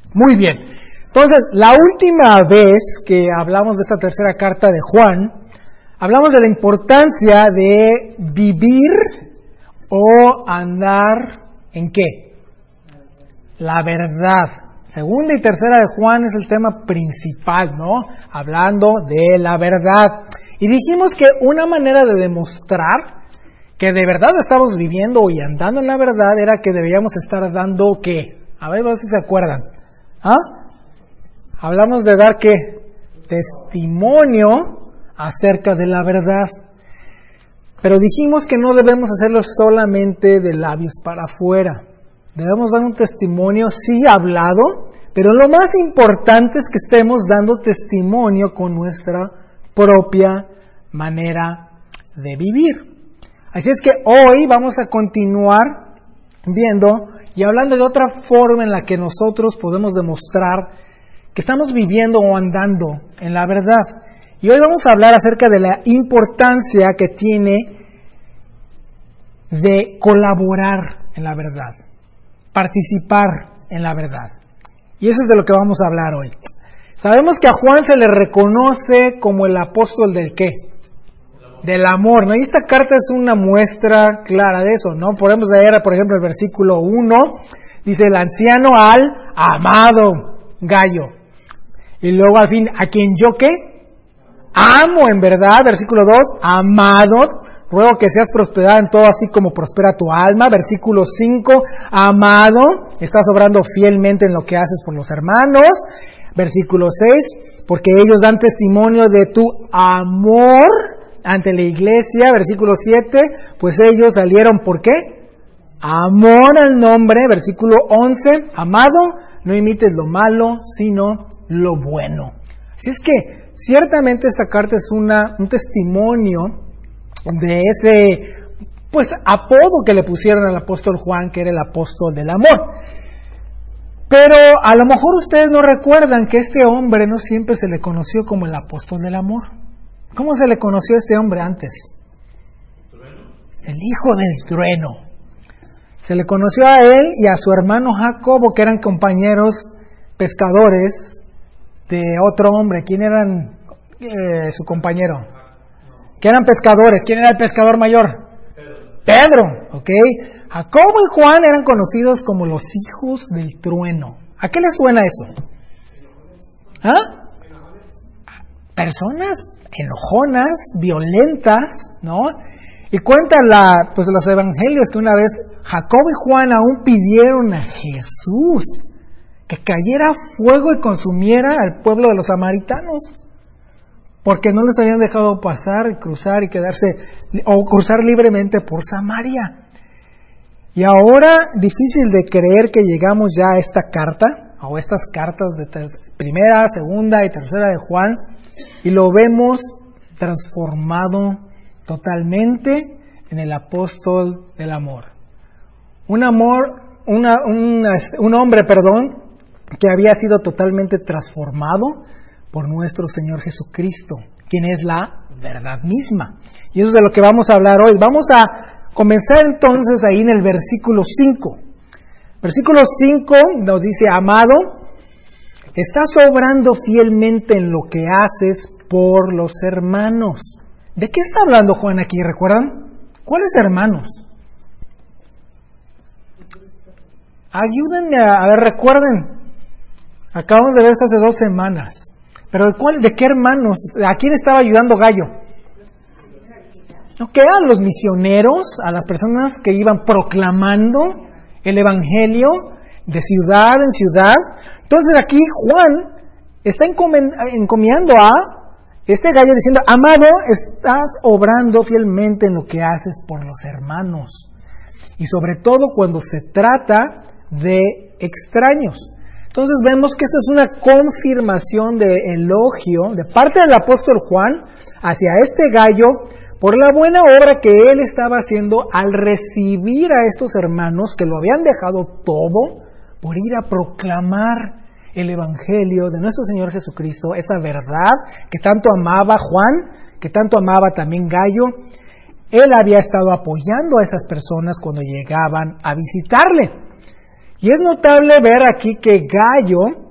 Muy bien. Entonces, la última vez que hablamos de esta tercera carta de Juan, hablamos de la importancia de vivir o andar ¿en qué? La verdad. Segunda y tercera de Juan es el tema principal, ¿no? Hablando de la verdad. Y dijimos que una manera de demostrar que de verdad estamos viviendo y andando en la verdad era que deberíamos estar dando ¿qué? A ver si se acuerdan. ¿Ah? Hablamos de dar ¿qué? Testimonio acerca de la verdad. Pero dijimos que no debemos hacerlo solamente de labios para afuera. Debemos dar un testimonio, sí hablado, pero lo más importante es que estemos dando testimonio con nuestra propia manera de vivir. Así es que hoy vamos a continuar viendo y hablando de otra forma en la que nosotros podemos demostrar que estamos viviendo o andando en la verdad. Y hoy vamos a hablar acerca de la importancia que tiene de colaborar en la verdad, participar en la verdad. Y eso es de lo que vamos a hablar hoy. Sabemos que a Juan se le reconoce como el apóstol del ¿qué? Del amor, ¿no? Y esta carta es una muestra clara de eso, ¿no? Podemos leer, por ejemplo, el versículo 1, dice el anciano al amado Gayo. Y luego al fin, ¿a quien yo qué? Amo en verdad, versículo 2, amado, ruego que seas prosperada en todo así como prospera tu alma. Versículo 5, amado, estás obrando fielmente en lo que haces por los hermanos. Versículo 6, porque ellos dan testimonio de tu amor ante la iglesia. Versículo 7, pues ellos salieron ¿por qué? Amor al nombre. Versículo 11, amado, no imites lo malo, sino lo bueno. Así es que ciertamente esta carta es un testimonio de ese apodo que le pusieron al apóstol Juan, que era el apóstol del amor. Pero a lo mejor ustedes no recuerdan que este hombre no siempre se le conoció como el apóstol del amor. ¿Cómo se le conoció a este hombre antes? El hijo del trueno. Se le conoció a él y a su hermano Jacobo, que eran compañeros pescadores de otro hombre. ¿Quién eran su compañero? Que eran pescadores. ¿Quién era el pescador mayor? Pedro, ¿ok? Jacobo y Juan eran conocidos como los hijos del trueno. ¿A qué les suena eso? ¿Ah? Personas enojonas, violentas, ¿no? Y cuentan los evangelios que una vez Jacobo y Juan aún pidieron a Jesús que cayera fuego y consumiera al pueblo de los samaritanos, porque no les habían dejado pasar, cruzar y quedarse, o cruzar libremente por Samaria. Y ahora, difícil de creer que llegamos ya a esta carta, o estas cartas de primera, segunda y tercera de Juan, y lo vemos transformado totalmente en el apóstol del amor. Un hombre, que había sido totalmente transformado por nuestro Señor Jesucristo, quien es la verdad misma. Y eso es de lo que vamos a hablar hoy. Vamos a comenzar entonces ahí en el versículo 5. Versículo 5 nos dice, amado, estás obrando fielmente en lo que haces por los hermanos. ¿De qué está hablando Juan aquí? ¿Recuerdan? ¿Cuáles hermanos? Ayúdenme a ver, recuerden. Acabamos de ver esto hace 2 semanas. Pero ¿de qué hermanos? ¿A quién estaba ayudando Gayo? ¿No? ¿Qué eran los misioneros? A las personas que iban proclamando el evangelio de ciudad en ciudad. Entonces aquí Juan está encomiando a este Gayo diciendo, amado, estás obrando fielmente en lo que haces por los hermanos. Y sobre todo cuando se trata de extraños. Entonces vemos que esta es una confirmación de elogio de parte del apóstol Juan hacia este Gayo por la buena obra que él estaba haciendo al recibir a estos hermanos que lo habían dejado todo por ir a proclamar el evangelio de nuestro Señor Jesucristo, esa verdad que tanto amaba Juan, que tanto amaba también Gayo. Él había estado apoyando a esas personas cuando llegaban a visitarle. Y es notable ver aquí que Gayo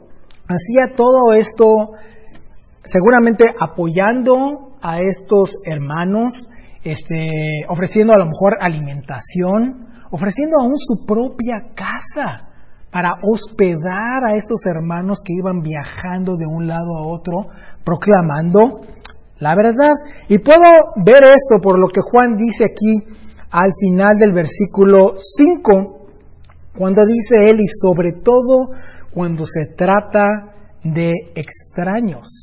hacía todo esto seguramente apoyando a estos hermanos, ofreciendo a lo mejor alimentación, ofreciendo aún su propia casa para hospedar a estos hermanos que iban viajando de un lado a otro, proclamando la verdad. Y puedo ver esto por lo que Juan dice aquí al final del versículo 5, cuando dice él, y sobre todo cuando se trata de extraños.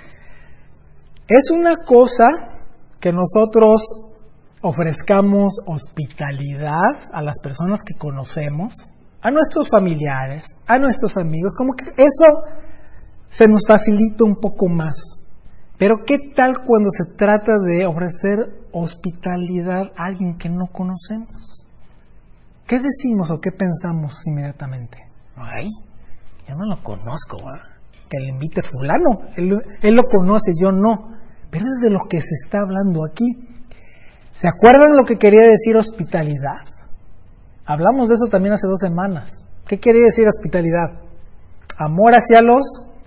Es una cosa que nosotros ofrezcamos hospitalidad a las personas que conocemos, a nuestros familiares, a nuestros amigos, como que eso se nos facilita un poco más. Pero ¿qué tal cuando se trata de ofrecer hospitalidad a alguien que no conocemos? ¿Qué decimos o qué pensamos inmediatamente? Ay, yo no lo conozco, que le invite fulano, él lo conoce, yo no. Pero es de lo que se está hablando aquí. ¿Se acuerdan lo que quería decir hospitalidad? Hablamos de eso también hace 2 semanas. ¿Qué quería decir hospitalidad? Amor hacia los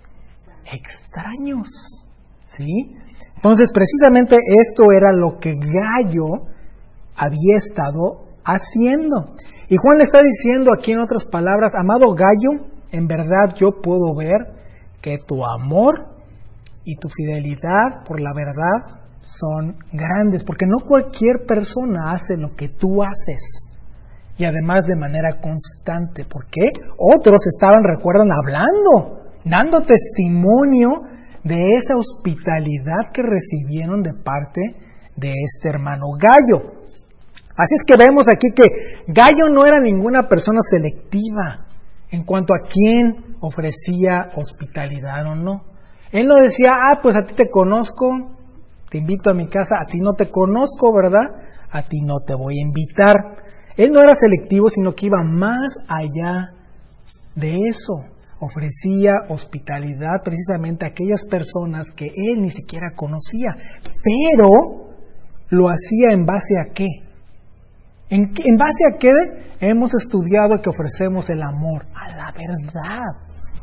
extraños. ¿Sí? Entonces, precisamente esto era lo que Gayo había estado haciendo. Y Juan le está diciendo aquí en otras palabras, amado Gayo, en verdad yo puedo ver que tu amor y tu fidelidad por la verdad son grandes, porque no cualquier persona hace lo que tú haces, y además de manera constante, porque otros estaban, recuerdan, hablando, dando testimonio de esa hospitalidad que recibieron de parte de este hermano Gayo. Así es que vemos aquí que Gayo no era ninguna persona selectiva en cuanto a quién ofrecía hospitalidad o no. Él no decía, pues a ti te conozco, te invito a mi casa, a ti no te conozco, ¿verdad? A ti no te voy a invitar. Él no era selectivo, sino que iba más allá de eso. Ofrecía hospitalidad precisamente a aquellas personas que él ni siquiera conocía. Pero lo hacía en base a ¿qué? ¿En base a qué? Hemos estudiado que ofrecemos el amor a la verdad.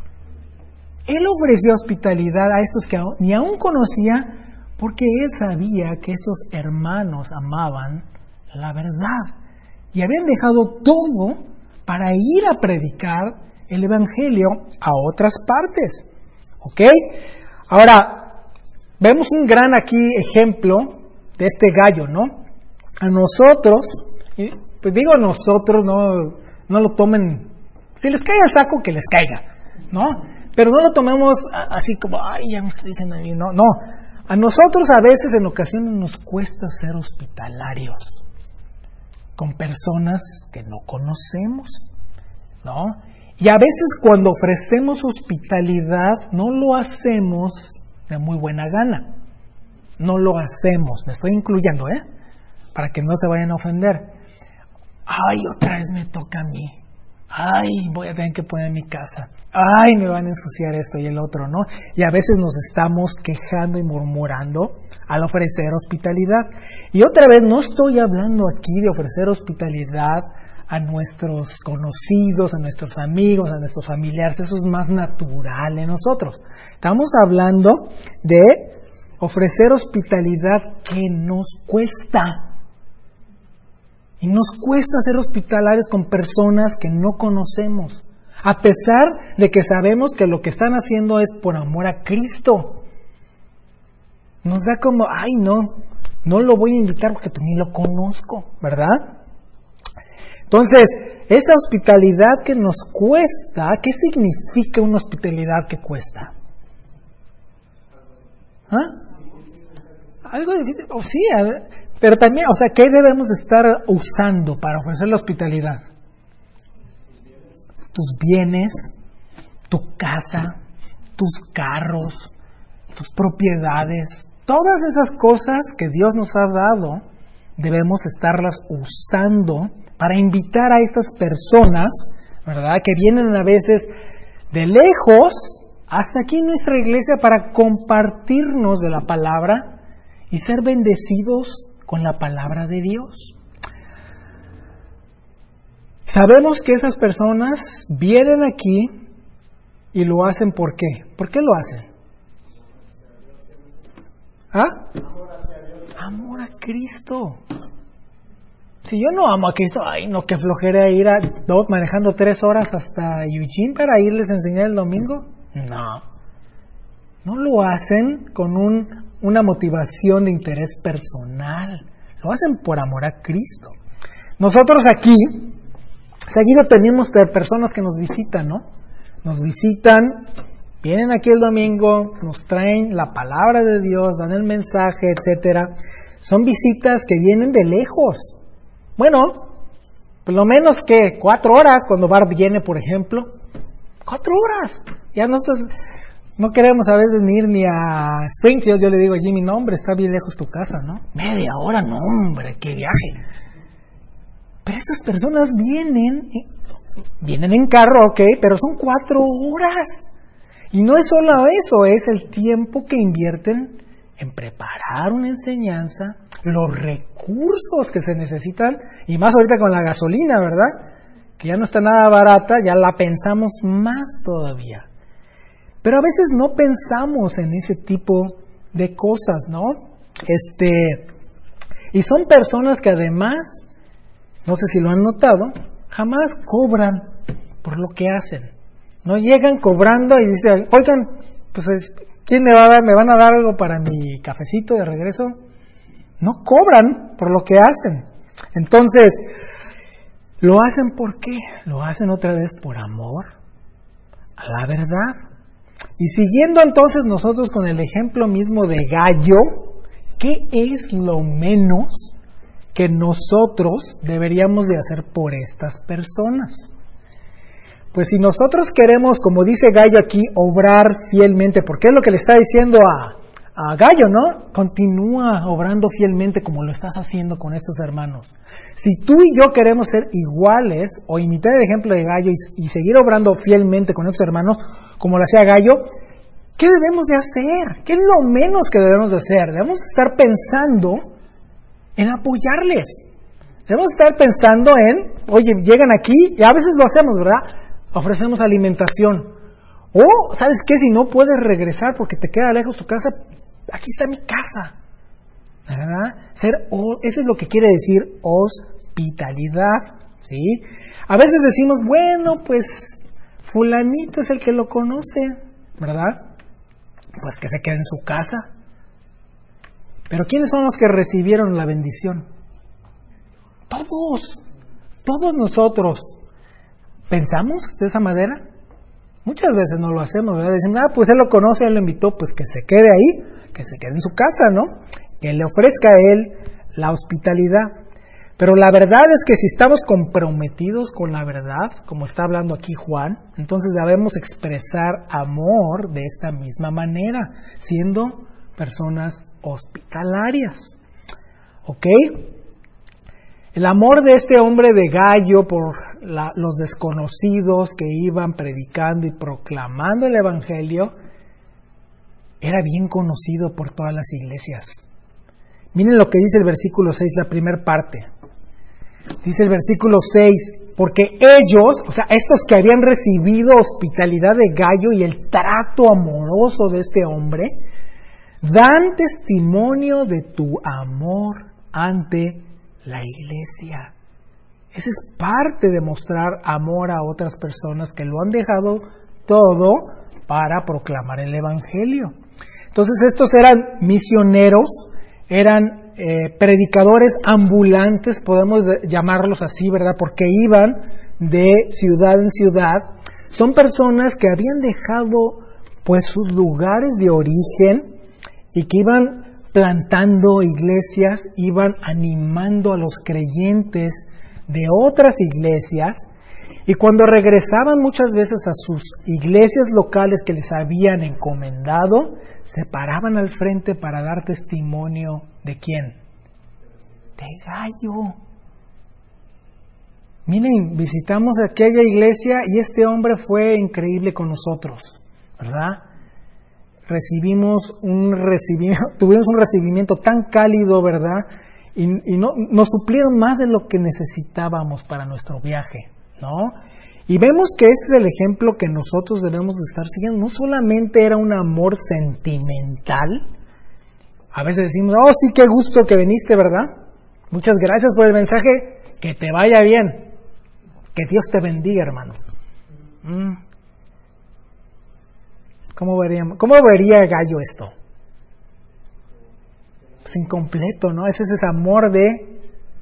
Él ofrecía hospitalidad a esos que ni aún conocía, porque él sabía que estos hermanos amaban la verdad y habían dejado todo para ir a predicar el evangelio a otras partes. ¿Ok? Ahora, vemos un gran aquí ejemplo de este Gayo, ¿no? A nosotros, pues digo nosotros, no lo tomen, si les cae el saco, que les caiga, ¿no? Pero no lo tomemos así como, ay, ya me está diciendo a mí, no. A nosotros a veces, en ocasiones, nos cuesta ser hospitalarios con personas que no conocemos, ¿no? Y a veces cuando ofrecemos hospitalidad, no lo hacemos de muy buena gana. No lo hacemos, me estoy incluyendo, para que no se vayan a ofender. Ay, otra vez me toca a mí. Ay, voy a tener que poner mi casa. Ay, me van a ensuciar esto y el otro, ¿no? Y a veces nos estamos quejando y murmurando al ofrecer hospitalidad. Y otra vez, no estoy hablando aquí de ofrecer hospitalidad a nuestros conocidos, a nuestros amigos, a nuestros familiares. Eso es más natural en nosotros. Estamos hablando de ofrecer hospitalidad que nos cuesta. Y nos cuesta ser hospitalarios con personas que no conocemos, a pesar de que sabemos que lo que están haciendo es por amor a Cristo. Nos da como, ay, no lo voy a invitar porque ni lo conozco, ¿verdad? Entonces, esa hospitalidad que nos cuesta, ¿qué significa una hospitalidad que cuesta? Algo difícil, sí, a ver. Pero también, ¿qué debemos estar usando para ofrecer la hospitalidad? Tus bienes, tu casa, tus carros, tus propiedades, todas esas cosas que Dios nos ha dado, debemos estarlas usando para invitar a estas personas, ¿verdad? Que vienen a veces de lejos hasta aquí en nuestra iglesia para compartirnos de la palabra y ser bendecidos con la palabra de Dios. Sabemos que esas personas vienen aquí Y lo hacen ¿por qué? ¿Por qué lo hacen? ¿Ah? Amor a Cristo. Si yo no amo a Cristo, ay no, qué flojera ir manejando 3 horas hasta Eugene para irles a enseñar el domingo. No lo hacen con una motivación de interés personal. Lo hacen por amor a Cristo. Nosotros aquí, seguido tenemos personas que nos visitan, ¿no? Nos visitan, vienen aquí el domingo, nos traen la palabra de Dios, dan el mensaje, etcétera. Son visitas que vienen de lejos. Bueno, por lo menos que 4 horas, cuando Barb viene, por ejemplo. 4 horas. Ya nosotros no queremos a veces ni ir ni a Springfield. Yo le digo a Jimmy, no hombre, está bien lejos tu casa, ¿no? 1/2 hora, no hombre, qué viaje. Pero estas personas vienen en carro, ok, pero son 4 horas. Y no es solo eso, es el tiempo que invierten en preparar una enseñanza, los recursos que se necesitan, y más ahorita con la gasolina, ¿verdad? Que ya no está nada barata, ya la pensamos más todavía. Pero a veces no pensamos en ese tipo de cosas, ¿no? Y son personas que además, no sé si lo han notado, jamás cobran por lo que hacen. No llegan cobrando y dicen, oigan, pues ¿quién me va a dar? ¿Me van a dar algo para mi cafecito de regreso? No cobran por lo que hacen. Entonces, ¿lo hacen por qué? Lo hacen otra vez por amor a la verdad. Y siguiendo entonces nosotros con el ejemplo mismo de Gallo, ¿qué es lo menos que nosotros deberíamos de hacer por estas personas? Pues si nosotros queremos, como dice Gallo aquí, obrar fielmente, porque es lo que le está diciendo a Gallo, ¿no? Continúa obrando fielmente como lo estás haciendo con estos hermanos. Si tú y yo queremos ser iguales, o imitar el ejemplo de Gallo y seguir obrando fielmente con estos hermanos, como lo hacía Gallo, ¿qué debemos de hacer? ¿Qué es lo menos que debemos de hacer? Debemos estar pensando en apoyarles. Debemos estar pensando en, oye, llegan aquí, y a veces lo hacemos, ¿verdad? Ofrecemos alimentación. O, ¿sabes qué? Si no puedes regresar porque te queda lejos tu casa, aquí está mi casa. ¿Verdad? Eso es lo que quiere decir hospitalidad. ¿Sí? A veces decimos, bueno, pues fulanito es el que lo conoce, ¿verdad? Pues que se quede en su casa. Pero ¿quiénes son los que recibieron la bendición? Todos nosotros. ¿Pensamos de esa manera? Muchas veces no lo hacemos, ¿verdad? Decimos, pues él lo conoce, él lo invitó, pues que se quede ahí, que se quede en su casa, ¿no? Que le ofrezca a él la hospitalidad. Pero la verdad es que si estamos comprometidos con la verdad, como está hablando aquí Juan, entonces debemos expresar amor de esta misma manera, siendo personas hospitalarias. ¿Ok? El amor de este hombre de Gallo por los desconocidos que iban predicando y proclamando el Evangelio era bien conocido por todas las iglesias. Miren lo que dice el versículo 6, la primera parte. Dice el versículo 6, porque ellos, o sea, estos que habían recibido hospitalidad de Gallo y el trato amoroso de este hombre, dan testimonio de tu amor ante la iglesia. Esa es parte de mostrar amor a otras personas que lo han dejado todo para proclamar el Evangelio. Entonces estos eran misioneros, eran predicadores ambulantes, podemos llamarlos así, ¿verdad? Porque iban de ciudad en ciudad. Son personas que habían dejado pues sus lugares de origen y que iban plantando iglesias, iban animando a los creyentes de otras iglesias, y cuando regresaban muchas veces a sus iglesias locales que les habían encomendado, se paraban al frente para dar testimonio ¿de quién? De Gallo. Miren, visitamos aquella iglesia y este hombre fue increíble con nosotros, ¿verdad? Tuvimos un recibimiento tan cálido, ¿verdad? Y nos suplieron más de lo que necesitábamos para nuestro viaje, ¿no? Y vemos que ese es el ejemplo que nosotros debemos de estar siguiendo. No solamente era un amor sentimental. A veces decimos, oh sí, qué gusto que viniste, ¿verdad? Muchas gracias por el mensaje, que te vaya bien. Que Dios te bendiga, hermano. ¿Cómo vería Gallo esto? Pues incompleto, ¿no? Ese es ese amor de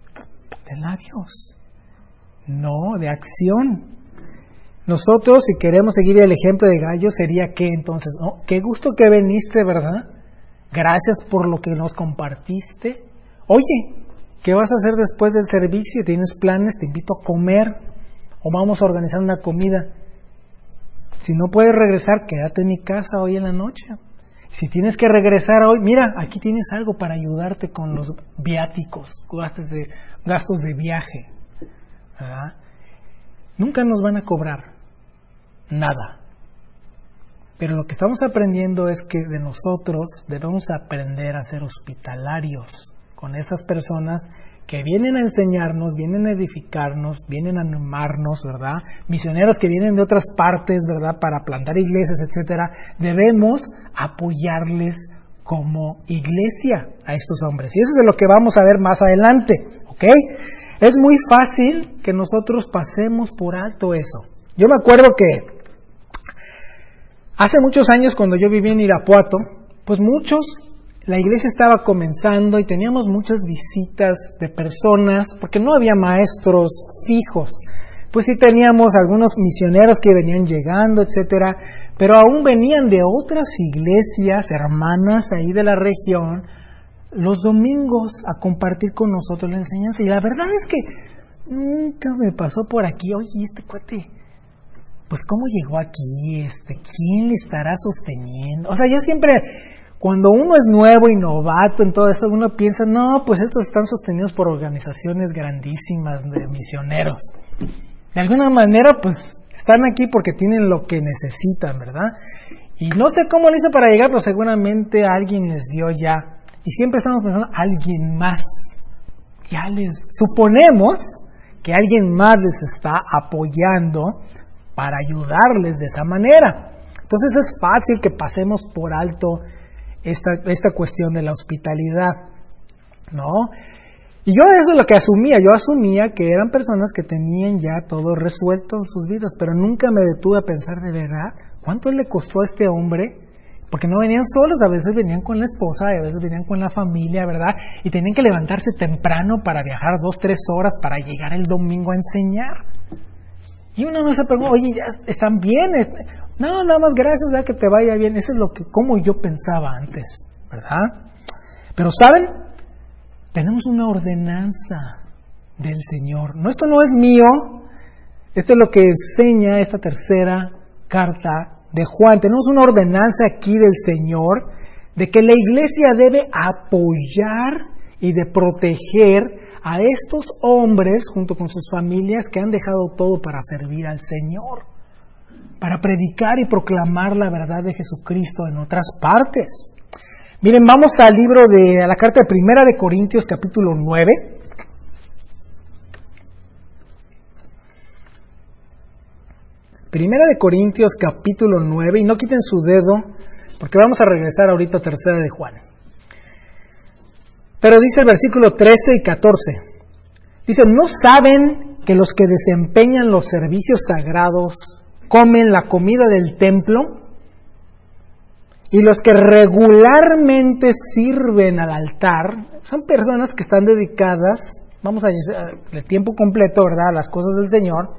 labios. No, de acción. Nosotros, si queremos seguir el ejemplo de Gallo, sería que entonces, ¿no? Qué gusto que viniste, ¿verdad? Gracias por lo que nos compartiste. Oye, ¿qué vas a hacer después del servicio? ¿Tienes planes? Te invito a comer o vamos a organizar una comida. Si no puedes regresar, quédate en mi casa hoy en la noche. Si tienes que regresar hoy, mira, aquí tienes algo para ayudarte con los viáticos, gastos de viaje, ¿verdad? Nunca nos van a cobrar nada. Pero lo que estamos aprendiendo es que de nosotros debemos aprender a ser hospitalarios con esas personas que vienen a enseñarnos, vienen a edificarnos, vienen a animarnos, ¿verdad? Misioneros que vienen de otras partes, ¿verdad? Para plantar iglesias, etcétera. Debemos apoyarles como iglesia a estos hombres. Y eso es de lo que vamos a ver más adelante, ¿ok? Es muy fácil que nosotros pasemos por alto eso. Yo me acuerdo que hace muchos años, cuando yo vivía en Irapuato, pues la iglesia estaba comenzando y teníamos muchas visitas de personas, porque no había maestros fijos. Pues sí teníamos algunos misioneros que venían llegando, etcétera, pero aún venían de otras iglesias hermanas ahí de la región los domingos a compartir con nosotros la enseñanza. Y la verdad es que nunca me pasó por aquí, oye, este cuate, pues ¿cómo llegó aquí? ¿Quién le estará sosteniendo? O sea, yo siempre, cuando uno es nuevo y novato en todo eso, uno piensa, no, pues estos están sostenidos por organizaciones grandísimas de misioneros. De alguna manera, pues están aquí porque tienen lo que necesitan, ¿verdad? Y no sé cómo le hice para llegar, pero seguramente alguien les dio ya. Y siempre estamos pensando, alguien más. Suponemos que alguien más les está apoyando para ayudarles de esa manera. Entonces es fácil que pasemos por alto esta cuestión de la hospitalidad, ¿no? Y yo eso es lo que asumía. Yo asumía que eran personas que tenían ya todo resuelto en sus vidas, pero nunca me detuve a pensar de verdad cuánto le costó a este hombre. Porque no venían solos, a veces venían con la esposa, a veces venían con la familia, ¿verdad? Y tenían que levantarse temprano para viajar 2-3 horas para llegar el domingo a enseñar. Y uno no se pregunta, oye, ¿ya están bien? No, nada más gracias, ¿verdad? Que te vaya bien. Eso es como yo pensaba antes, ¿verdad? Pero ¿saben? Tenemos una ordenanza del Señor. No, esto no es mío. Esto es lo que enseña esta tercera carta de Juan. Tenemos una ordenanza aquí del Señor de que la iglesia debe apoyar y de proteger a estos hombres junto con sus familias que han dejado todo para servir al Señor, para predicar y proclamar la verdad de Jesucristo en otras partes. Miren, vamos a la carta de Primera de Corintios capítulo 9. Primera de Corintios capítulo 9, y no quiten su dedo, porque vamos a regresar ahorita a Tercera de Juan. Pero dice el versículo 13 y 14, dice, ¿no saben que los que desempeñan los servicios sagrados comen la comida del templo? Y los que regularmente sirven al altar son personas que están dedicadas, vamos a decir, de tiempo completo, ¿verdad?, a las cosas del Señor.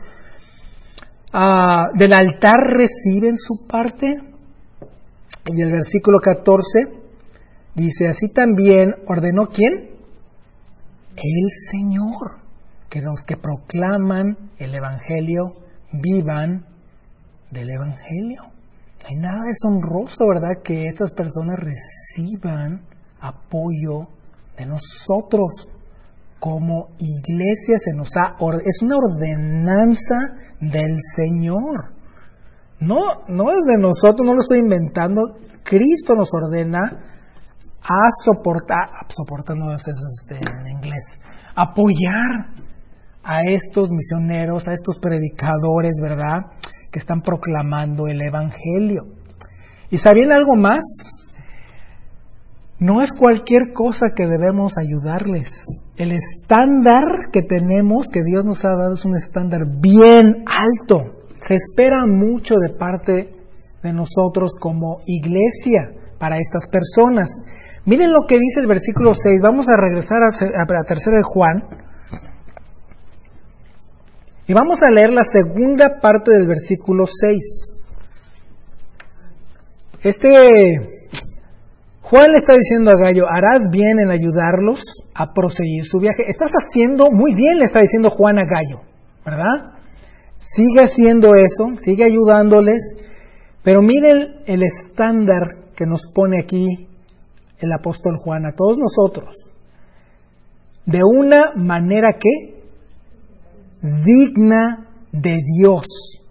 Del altar reciben su parte. Y el versículo 14 dice, así también ordenó ¿quién? El Señor, que los que proclaman el Evangelio vivan del Evangelio. No hay nada deshonroso, ¿verdad?, que estas personas reciban apoyo de nosotros. Como iglesia es una ordenanza del Señor. No es de nosotros, no lo estoy inventando. Cristo nos ordena a soportar, soportando en inglés, apoyar a estos misioneros, a estos predicadores, ¿verdad?, que están proclamando el Evangelio. ¿Y sabían algo más? No es cualquier cosa que debemos ayudarles. El estándar que tenemos, que Dios nos ha dado, es un estándar bien alto. Se espera mucho de parte de nosotros como iglesia para estas personas. Miren lo que dice el versículo 6. Vamos a regresar a tercera de Juan. Y vamos a leer la segunda parte del versículo 6. Juan le está diciendo a Gayo, harás bien en ayudarlos a proseguir su viaje. Estás haciendo muy bien, le está diciendo Juan a Gayo, ¿verdad? Sigue haciendo eso, sigue ayudándoles, pero miren el estándar que nos pone aquí el apóstol Juan a todos nosotros. De una manera que digna de Dios.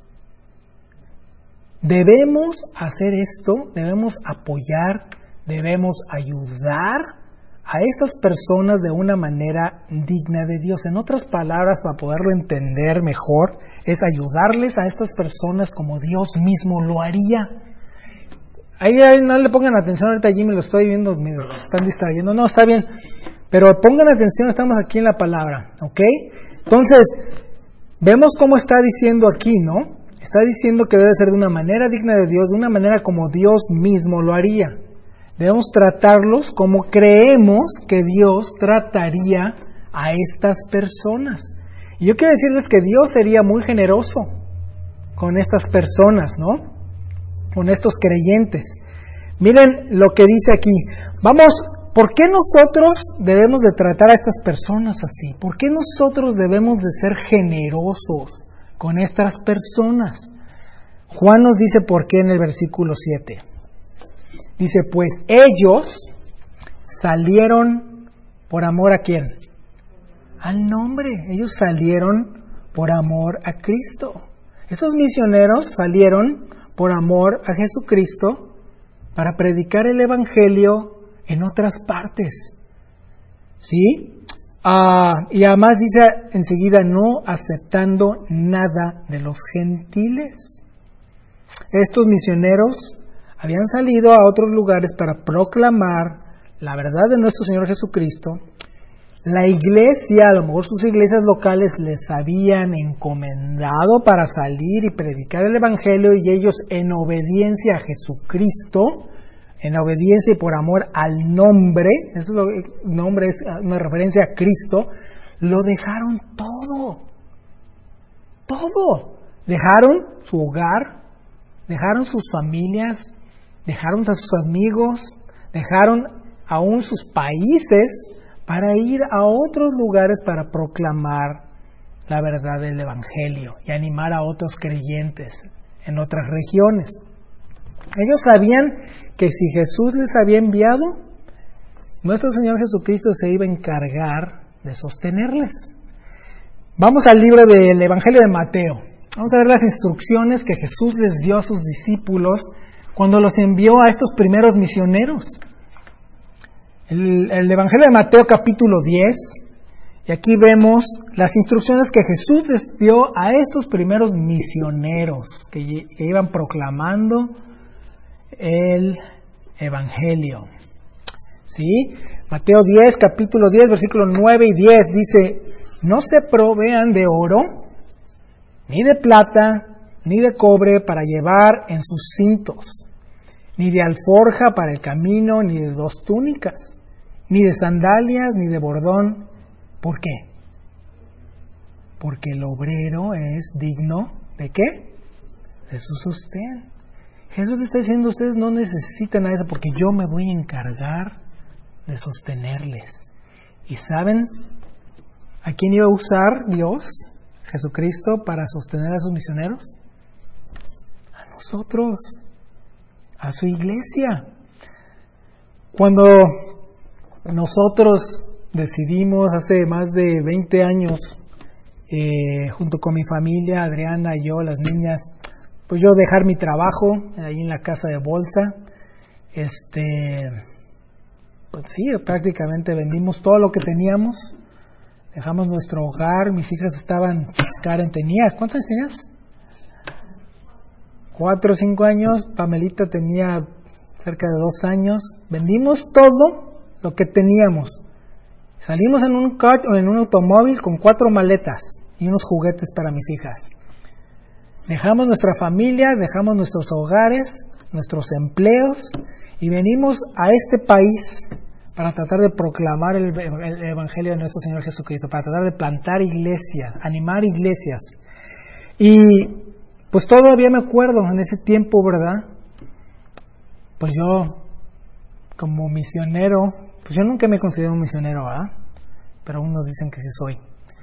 Debemos hacer esto, debemos apoyar, debemos ayudar a estas personas de una manera digna de Dios. En otras palabras, para poderlo entender mejor, es ayudarles a estas personas como Dios mismo lo haría. Ahí no le pongan atención, ahorita allí me lo estoy viendo, me están distrayendo. No, está bien, pero pongan atención, estamos aquí en la palabra, ¿ok? Entonces, vemos cómo está diciendo aquí, ¿no? Está diciendo que debe ser de una manera digna de Dios, de una manera como Dios mismo lo haría. Debemos tratarlos como creemos que Dios trataría a estas personas. Y yo quiero decirles que Dios sería muy generoso con estas personas, ¿no? Con estos creyentes. Miren lo que dice aquí. ¿Por qué nosotros debemos de tratar a estas personas así? ¿Por qué nosotros debemos de ser generosos con estas personas? Juan nos dice por qué en el versículo 7. Dice, pues ellos salieron por amor a ¿quién? Al nombre. Ellos salieron por amor a Cristo. Esos misioneros salieron por amor a Jesucristo para predicar el Evangelio en otras partes. ¿Sí? Y además dice enseguida, no aceptando nada de los gentiles. Estos misioneros habían salido a otros lugares para proclamar la verdad de nuestro Señor Jesucristo. La iglesia, a lo mejor sus iglesias locales les habían encomendado para salir y predicar el Evangelio, y ellos, en obediencia a Jesucristo, en obediencia y por amor al nombre, nombre es una referencia a Cristo, lo dejaron todo. Dejaron su hogar, dejaron sus familias, dejaron a sus amigos, dejaron aún sus países para ir a otros lugares para proclamar la verdad del Evangelio y animar a otros creyentes en otras regiones. Ellos sabían que si Jesús les había enviado, nuestro Señor Jesucristo se iba a encargar de sostenerles. Vamos al libro del Evangelio de Mateo. Vamos a ver las instrucciones que Jesús les dio a sus discípulos cuando los envió a estos primeros misioneros. El Evangelio de Mateo capítulo 10, y aquí vemos las instrucciones que Jesús les dio a estos primeros misioneros que iban proclamando el Evangelio. ¿Sí? Mateo 10, capítulo 10, versículos 9 y 10 dice, no se provean de oro, ni de plata, ni de cobre para llevar en sus cintos, ni de alforja para el camino, ni de 2 túnicas, ni de sandalias, ni de bordón. ¿Por qué? Porque el obrero es digno ¿de qué? De su sostén. Jesús le está diciendo, ustedes no necesitan nada porque yo me voy a encargar de sostenerles. ¿Y saben a quién iba a usar Dios, Jesucristo, para sostener a sus misioneros? A nosotros, a su iglesia. Cuando nosotros decidimos hace más de 20 años, junto con mi familia, Adriana y yo, las niñas, pues yo dejar mi trabajo ahí en la casa de bolsa, pues sí, prácticamente vendimos todo lo que teníamos Dejamos nuestro hogar, mis hijas estaban, Karen tenía, ¿cuántos años tenías? 4 o 5 años, Pamelita tenía cerca de 2 años. Vendimos todo lo que teníamos. Salimos en un automóvil con 4 maletas y unos juguetes para mis hijas. Dejamos nuestra familia, dejamos nuestros hogares, nuestros empleos y venimos a este país para tratar de proclamar el Evangelio de nuestro Señor Jesucristo, para tratar de plantar iglesias, animar iglesias. Y pues todavía me acuerdo en ese tiempo, ¿verdad? Pues yo, como misionero, pues yo nunca me he considerado un misionero, ¿verdad? Pero unos dicen que sí soy.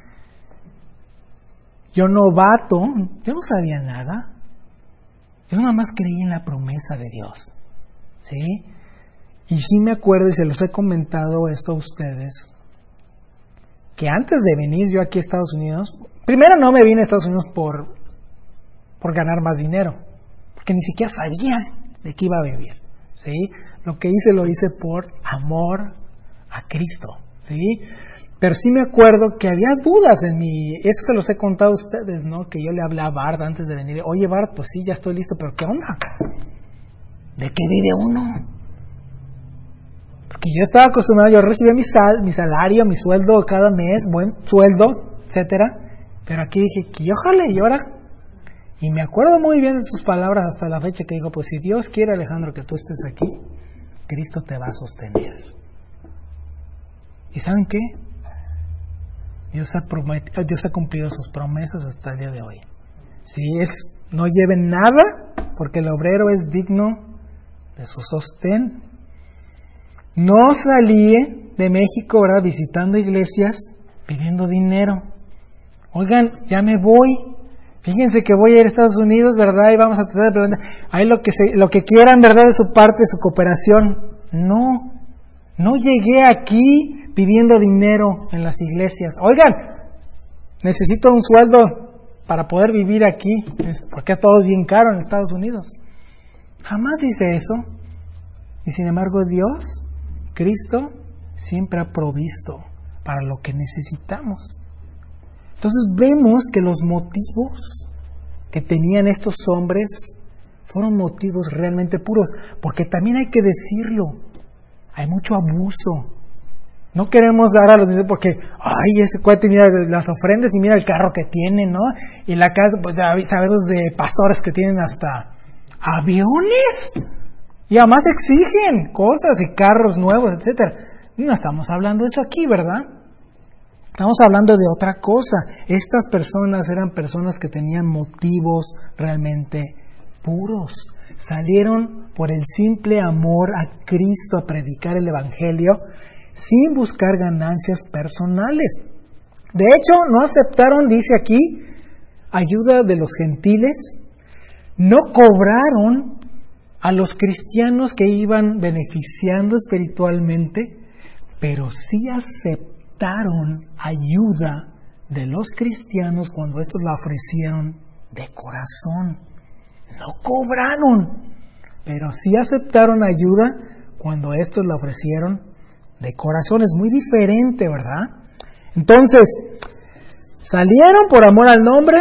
Yo novato, yo no sabía nada. Yo nada más creí en la promesa de Dios, ¿sí? Y sí me acuerdo, y se los he comentado esto a ustedes, que antes de venir yo aquí a Estados Unidos, primero no me vine a Estados Unidos por ganar más dinero, porque ni siquiera sabía de qué iba a vivir, ¿sí? Lo que hice, lo hice por amor a Cristo, ¿sí? Pero sí me acuerdo que había dudas en mí, esto se los he contado a ustedes, ¿no? Que yo le hablé a Bart antes de venir, oye Bart, pues sí, ya estoy listo, pero ¿qué onda? ¿De qué vive uno? Porque yo estaba acostumbrado, yo recibía mi salario, mi sueldo cada mes, buen sueldo, etcétera, pero aquí dije, que ojalá y ahora. Y me acuerdo muy bien de sus palabras hasta la fecha que dijo, pues si Dios quiere, Alejandro, que tú estés aquí, Cristo te va a sostener. ¿Y saben qué? Dios ha cumplido sus promesas hasta el día de hoy. Si no lleven nada, porque el obrero es digno de su sostén. No salí de México ahora visitando iglesias pidiendo dinero. Oigan, ya me voy. Fíjense que voy a ir a Estados Unidos, ¿verdad? Y vamos a tratar de preguntar. Ahí lo que quieran, ¿verdad? De su parte, su cooperación. No llegué aquí pidiendo dinero en las iglesias. Oigan, necesito un sueldo para poder vivir aquí, porque todo es bien caro en Estados Unidos. Jamás hice eso. Y sin embargo Dios, Cristo, siempre ha provisto para lo que necesitamos. Entonces vemos que los motivos que tenían estos hombres fueron motivos realmente puros, porque también hay que decirlo, hay mucho abuso. No queremos dar a los niños porque, ay, este cuate mira las ofrendas y mira el carro que tiene, ¿no? Y en la casa, pues ya sabemos de pastores que tienen hasta aviones y además exigen cosas y carros nuevos, etcétera. No estamos hablando de eso aquí, ¿verdad? Estamos hablando de otra cosa. Estas personas eran personas que tenían motivos realmente puros. Salieron por el simple amor a Cristo a predicar el Evangelio sin buscar ganancias personales. De hecho, no aceptaron, dice aquí, ayuda de los gentiles. No cobraron a los cristianos que iban beneficiando espiritualmente, pero sí aceptaron ayuda de los cristianos cuando estos la ofrecieron de corazón. No cobraron, pero sí aceptaron ayuda cuando estos la ofrecieron de corazón. Es muy diferente, ¿verdad? Entonces, salieron por amor al nombre,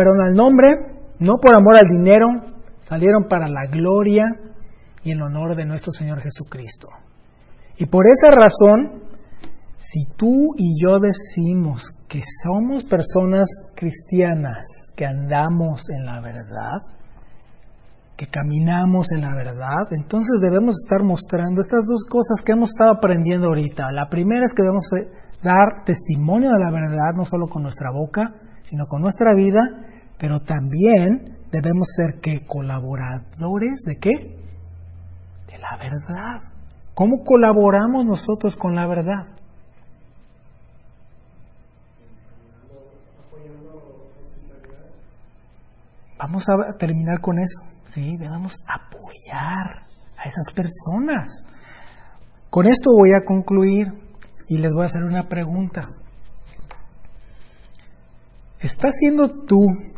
no por amor al dinero, salieron para la gloria y el honor de nuestro Señor Jesucristo. Y por esa razón, si tú y yo decimos que somos personas cristianas, que andamos en la verdad, que caminamos en la verdad, entonces debemos estar mostrando estas dos cosas que hemos estado aprendiendo ahorita. La primera es que debemos dar testimonio de la verdad, no solo con nuestra boca, sino con nuestra vida, pero también debemos ser ¿qué? Colaboradores ¿de qué? De la verdad. ¿Cómo colaboramos nosotros con la verdad? Vamos a terminar con eso. Sí, debemos apoyar a esas personas. Con esto voy a concluir y les voy a hacer una pregunta. ¿Estás siendo tú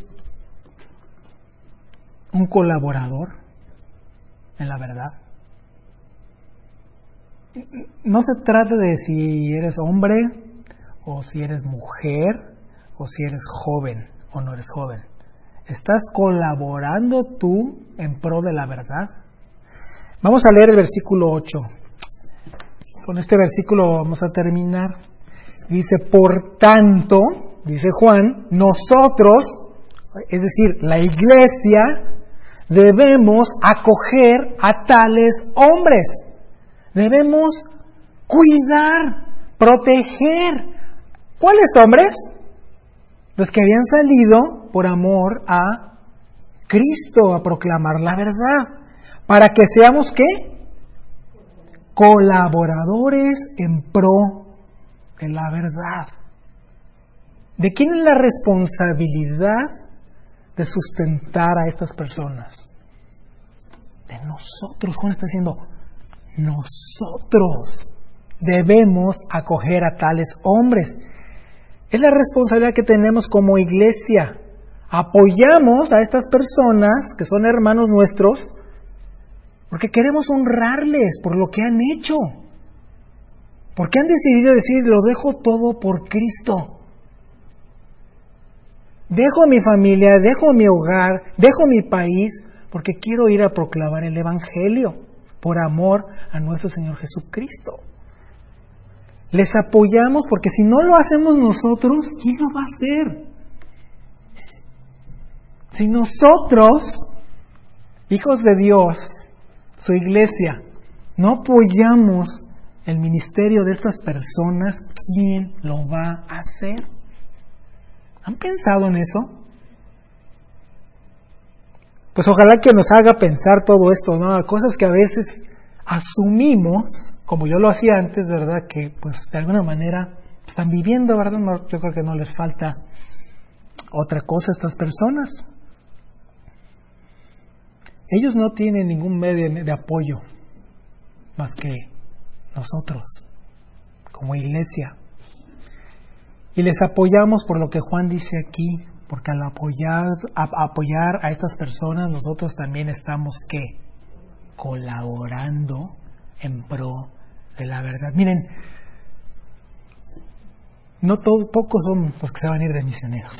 un colaborador en la verdad? No se trata de si eres hombre o si eres mujer, o si eres joven o no eres joven. ¿Estás colaborando tú en pro de la verdad? Vamos a leer el versículo 8. Con este versículo vamos a terminar. Dice, por tanto, dice Juan, nosotros, es decir, la iglesia, debemos acoger a tales hombres. Debemos cuidar, proteger. ¿Cuáles hombres? Los que habían salido por amor a Cristo, a proclamar la verdad. Para que seamos, ¿qué? Colaboradores en pro de la verdad. ¿De quién es la responsabilidad de sustentar a estas personas? De nosotros. Juan está diciendo, nosotros debemos acoger a tales hombres. Es la responsabilidad que tenemos como iglesia. Apoyamos a estas personas que son hermanos nuestros porque queremos honrarles por lo que han hecho. Porque han decidido decir, lo dejo todo por Cristo. Dejo mi familia, dejo mi hogar, dejo mi país, porque quiero ir a proclamar el Evangelio por amor a nuestro Señor Jesucristo. Les apoyamos porque si no lo hacemos nosotros, ¿quién lo va a hacer? Si nosotros, hijos de Dios, su iglesia, no apoyamos el ministerio de estas personas, ¿quién lo va a hacer? ¿Han pensado en eso? Pues ojalá que nos haga pensar todo esto, ¿no? Cosas que a veces asumimos, como yo lo hacía antes, ¿verdad? Que pues de alguna manera están viviendo, ¿verdad? No, yo creo que no les falta otra cosa a estas personas. Ellos no tienen ningún medio de apoyo más que nosotros, como iglesia. Y les apoyamos por lo que Juan dice aquí, porque al apoyar a estas personas, nosotros también estamos, ¿qué? Colaborando en pro de la verdad. Miren, no todos, pocos son los que se van a ir de misioneros,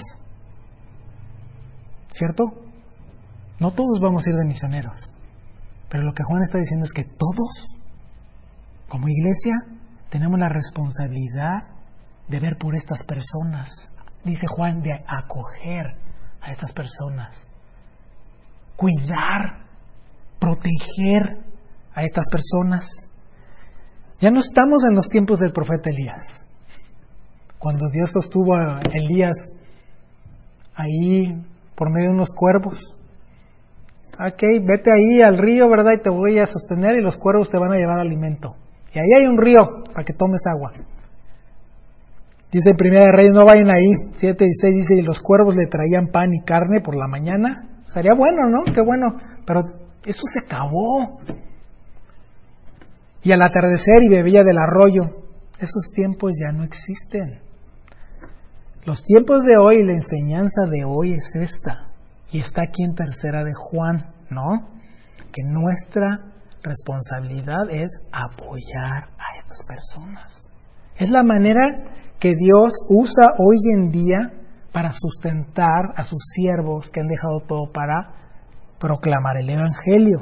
¿cierto? No todos vamos a ir de misioneros, pero lo que Juan está diciendo es que todos, como iglesia, tenemos la responsabilidad de ver por estas personas. Dice Juan, de acoger a estas personas, cuidar, proteger a estas personas. Ya no estamos en los tiempos del profeta Elías, cuando Dios sostuvo a Elías ahí por medio de unos cuervos. Ok, vete ahí al río, ¿verdad? Y te voy a sostener y los cuervos te van a llevar alimento. Y ahí hay un río para que tomes agua. Dice en Primera de Reyes, no vayan ahí. 7:16 dice, y los cuervos le traían pan y carne por la mañana. Sería bueno, ¿no? Qué bueno. Pero eso se acabó. Y al atardecer y bebía del arroyo. Esos tiempos ya no existen. Los tiempos de hoy, la enseñanza de hoy es esta. Y está aquí en Tercera de Juan, ¿no? Que nuestra responsabilidad es apoyar a estas personas. Es la manera que Dios usa hoy en día para sustentar a sus siervos que han dejado todo para proclamar el Evangelio.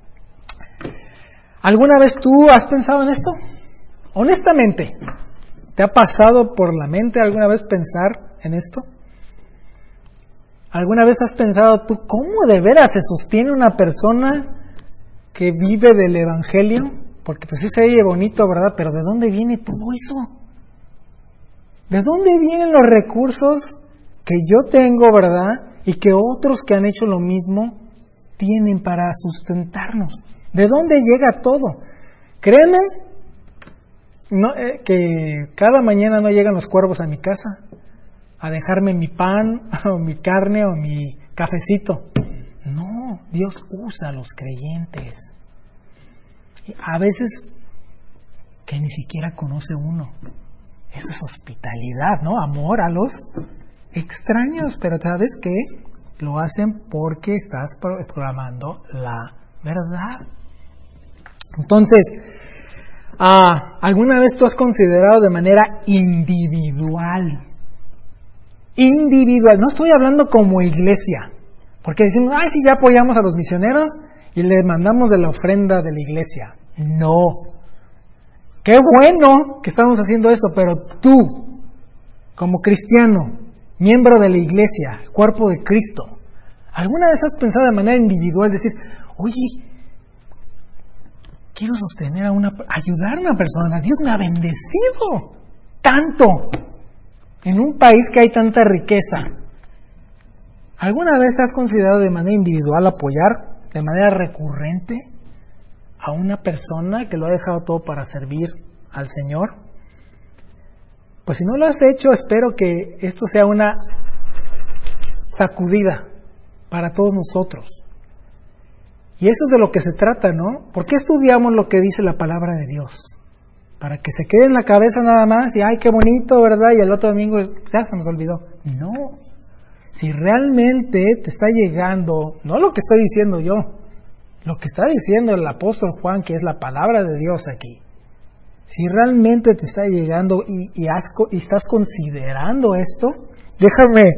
¿Alguna vez tú has pensado en esto? Honestamente, ¿te ha pasado por la mente alguna vez pensar en esto? ¿Alguna vez has pensado tú cómo de veras se sostiene una persona que vive del Evangelio? Porque pues sí se oye bonito, ¿verdad? Pero ¿de dónde viene todo eso? ¿De dónde vienen los recursos que yo tengo, ¿verdad? Y que otros que han hecho lo mismo tienen para sustentarnos. ¿De dónde llega todo? Créeme que cada mañana no llegan los cuervos a mi casa a dejarme mi pan, o mi carne, o mi cafecito. No, Dios usa a los creyentes. Y a veces que ni siquiera conoce uno. Eso es hospitalidad, ¿no? Amor a los extraños. Pero ¿sabes qué? Lo hacen porque estás proclamando la verdad. Entonces, ¿alguna vez tú has considerado de manera individual? Individual, no estoy hablando como iglesia, porque decimos, sí, ya apoyamos a los misioneros y les mandamos de la ofrenda de la iglesia. No. Qué bueno que estamos haciendo eso, pero tú, como cristiano, miembro de la iglesia, cuerpo de Cristo, ¿alguna vez has pensado de manera individual decir, oye, quiero sostener ayudar a una persona? Dios me ha bendecido tanto en un país que hay tanta riqueza. ¿Alguna vez has considerado de manera individual apoyar de manera recurrente a una persona que lo ha dejado todo para servir al Señor? Pues si no lo has hecho, espero que esto sea una sacudida para todos nosotros. Y eso es de lo que se trata, ¿no? ¿Por qué estudiamos lo que dice la palabra de Dios? Para que se quede en la cabeza nada más y ¡ay, qué bonito!, ¿verdad? Y el otro domingo ya se nos olvidó. No. Si realmente te está llegando, no lo que estoy diciendo yo, lo que está diciendo el apóstol Juan, que es la palabra de Dios aquí. Si realmente te está llegando y estás considerando esto, déjame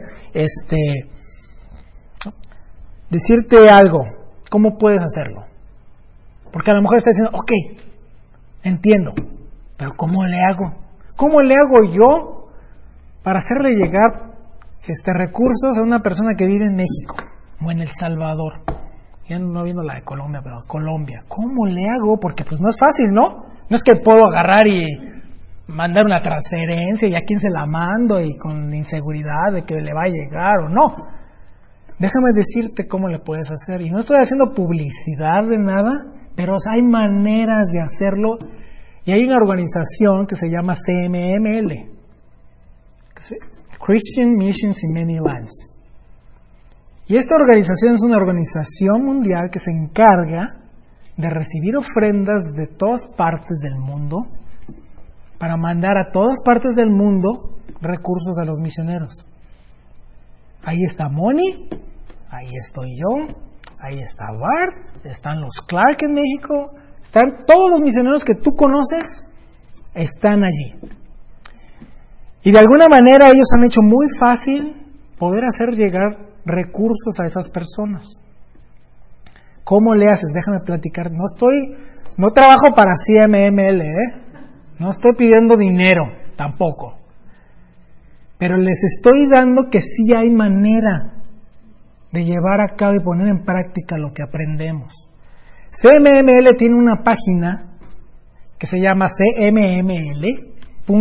decirte algo. ¿Cómo puedes hacerlo? Porque a lo mejor estás diciendo, ok, entiendo, pero ¿cómo le hago? ¿Cómo le hago yo para hacerle llegar recursos a una persona que vive en México o en El Salvador? Ya no viendo la de Colombia, pero Colombia. ¿Cómo le hago? Porque pues no es fácil, ¿no? No es que puedo agarrar y mandar una transferencia y a quién se la mando y con inseguridad de que le va a llegar o no. Déjame decirte cómo le puedes hacer. Y no estoy haciendo publicidad de nada, pero hay maneras de hacerlo. Y hay una organización que se llama CMML, Christian Missions in Many Lands. Y esta organización es una organización mundial que se encarga de recibir ofrendas de todas partes del mundo para mandar a todas partes del mundo recursos a los misioneros. Ahí está Moni, ahí estoy yo, ahí está Bart, están los Clark en México, están todos los misioneros que tú conoces, están allí. Y de alguna manera ellos han hecho muy fácil poder hacer llegar recursos a esas personas. ¿Cómo le haces? Déjame platicar. No trabajo para CMML, no estoy pidiendo dinero, tampoco. Pero les estoy dando que sí hay manera de llevar a cabo y poner en práctica lo que aprendemos. CMML tiene una página que se llama cmml.us.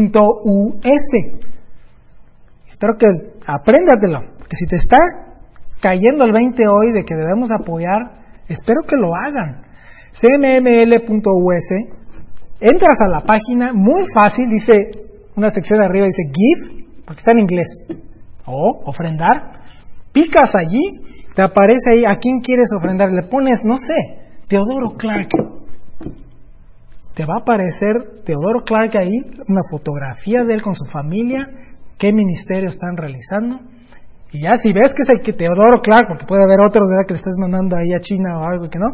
Espero que apréndatelo, porque si te está cayendo el 20 hoy de que debemos apoyar, espero que lo hagan. cmml.us, entras a la página, muy fácil, dice una sección de arriba, dice Give, porque está en inglés, o ofrendar, picas allí, te aparece ahí a quién quieres ofrendar, le pones, no sé, Teodoro Clark, te va a aparecer Teodoro Clark ahí, una fotografía de él con su familia, qué ministerio están realizando, y ya si ves que es el que Teodoro Clark, porque puede haber otro, ¿verdad?, que le estés mandando ahí a China o algo que no,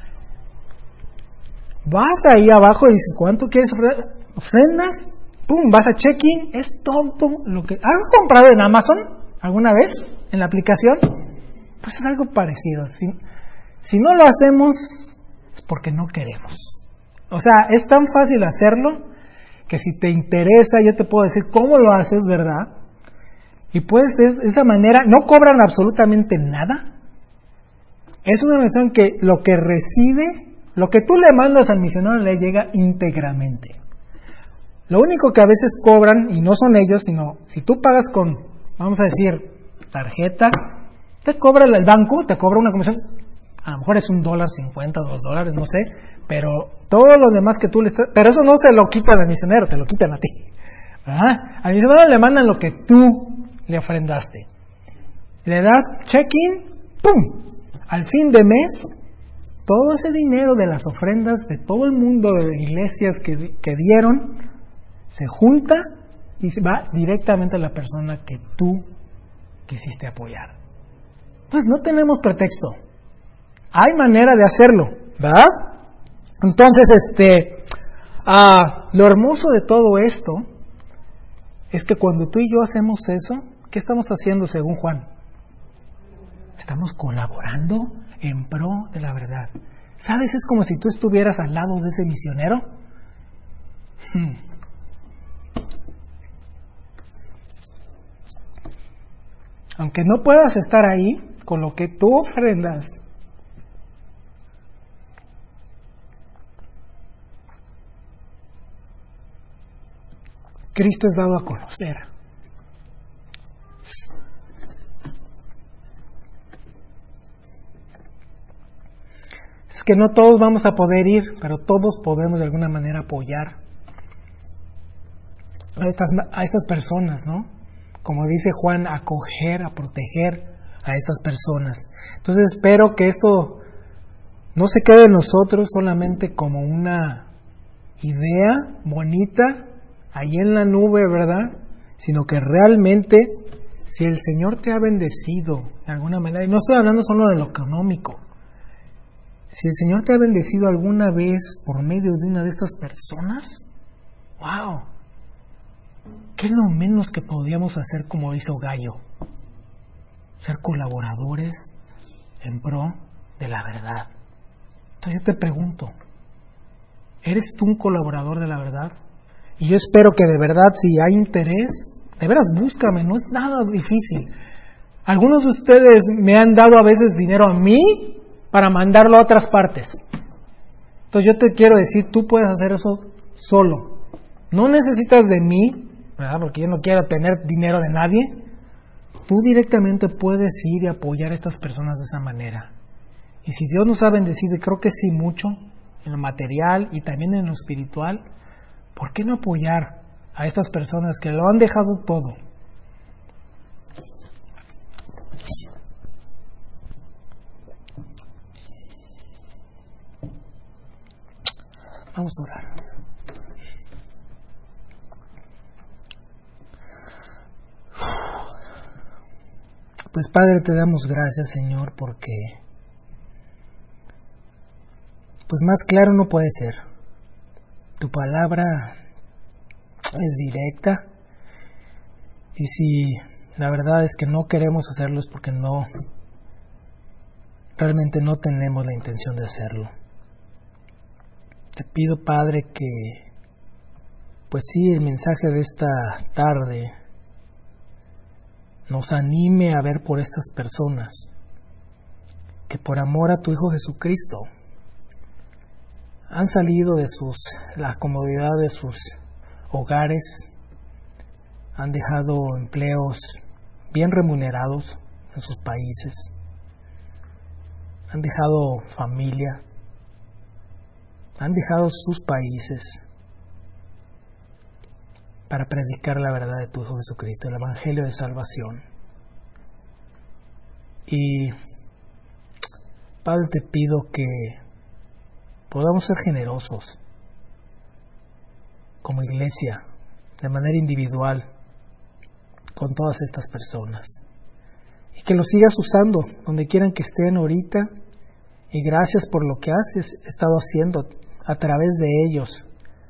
vas ahí abajo y dices, ¿cuánto quieres ofrendar? Ofrendas, pum, vas a check-in, es todo lo que... ¿Has comprado en Amazon alguna vez en la aplicación? Pues es algo parecido. Si no lo hacemos es porque no queremos. O sea, es tan fácil hacerlo que si te interesa yo te puedo decir cómo lo haces, ¿verdad? Y puedes de esa manera, no cobran absolutamente nada. Es una organización que lo que recibe, lo que tú le mandas al misionero le llega íntegramente. Lo único que a veces cobran, y no son ellos, sino si tú pagas con, vamos a decir, tarjeta, te cobra el banco, te cobra una comisión, a lo mejor es $1.50, $2, no sé, pero todo lo demás que tú le estás, pero eso no se lo quitan al misionero, te lo quitan a ti. ¿Ah? Al misionero le mandan lo que tú le ofrendaste. Le das check-in, ¡pum! Al fin de mes, todo ese dinero de las ofrendas de todo el mundo de iglesias que dieron, se junta y se va directamente a la persona que tú quisiste apoyar. Entonces no tenemos pretexto. Hay manera de hacerlo, ¿verdad? Entonces, Lo hermoso de todo esto es que cuando tú y yo hacemos eso, ¿qué estamos haciendo según Juan? Estamos colaborando en pro de la verdad. ¿Sabes? Es como si tú estuvieras al lado de ese misionero. Aunque no puedas estar ahí con lo que tú ofrendas, Cristo es dado a conocer. Es que no todos vamos a poder ir, pero todos podemos de alguna manera apoyar a estas personas, ¿no? Como dice Juan, acoger, a proteger a estas personas. Entonces espero que esto no se quede en nosotros solamente como una idea bonita ahí en la nube, ¿verdad? Sino que realmente, si el Señor te ha bendecido de alguna manera, y no estoy hablando solo de lo económico, si el Señor te ha bendecido alguna vez por medio de una de estas personas, ¡wow! ¿Qué es lo menos que podríamos hacer como hizo Gallo? Ser colaboradores en pro de la verdad. Entonces yo te pregunto, ¿eres tú un colaborador de la verdad? Y yo espero que de verdad, si hay interés, de veras búscame, no es nada difícil. Algunos de ustedes me han dado a veces dinero a mí para mandarlo a otras partes. Entonces yo te quiero decir, tú puedes hacer eso solo. No necesitas de mí, ¿verdad? Porque yo no quiero tener dinero de nadie. Tú directamente puedes ir y apoyar a estas personas de esa manera. Y si Dios nos ha bendecido, y creo que sí mucho, en lo material y también en lo espiritual, ¿por qué no apoyar a estas personas que lo han dejado todo? Vamos a orar. Pues Padre, te damos gracias, Señor, porque pues más claro no puede ser. Tu palabra es directa, y si la verdad es que no queremos hacerlo es porque realmente no tenemos la intención de hacerlo. Te pido, Padre, que pues sí, el mensaje de esta tarde nos anime a ver por estas personas que por amor a tu Hijo Jesucristo han salido de la comodidad de sus hogares, han dejado empleos bien remunerados en sus países, han dejado familia, han dejado sus países para predicar la verdad de tu Hijo Jesucristo, el Evangelio de salvación. Y Padre, te pido que podamos ser generosos como iglesia, de manera individual, con todas estas personas, y que los sigas usando donde quieran que estén ahorita. Y gracias por lo que has estado haciendo a través de ellos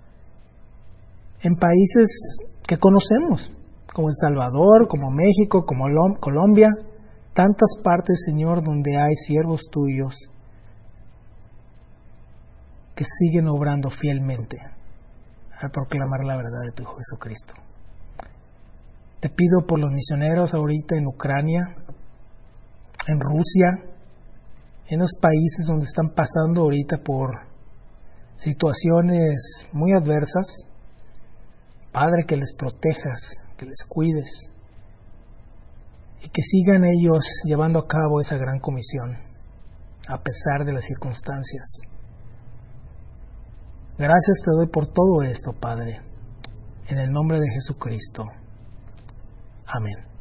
en países que conocemos, como El Salvador, como México, como Colombia, tantas partes, Señor, donde hay siervos tuyos que siguen obrando fielmente al proclamar la verdad de tu Hijo Jesucristo. Te pido por los misioneros ahorita en Ucrania, en Rusia, en los países donde están pasando ahorita por situaciones muy adversas. Padre, que les protejas, que les cuides y que sigan ellos llevando a cabo esa gran comisión a pesar de las circunstancias. Gracias te doy por todo esto, Padre, en el nombre de Jesucristo. Amén.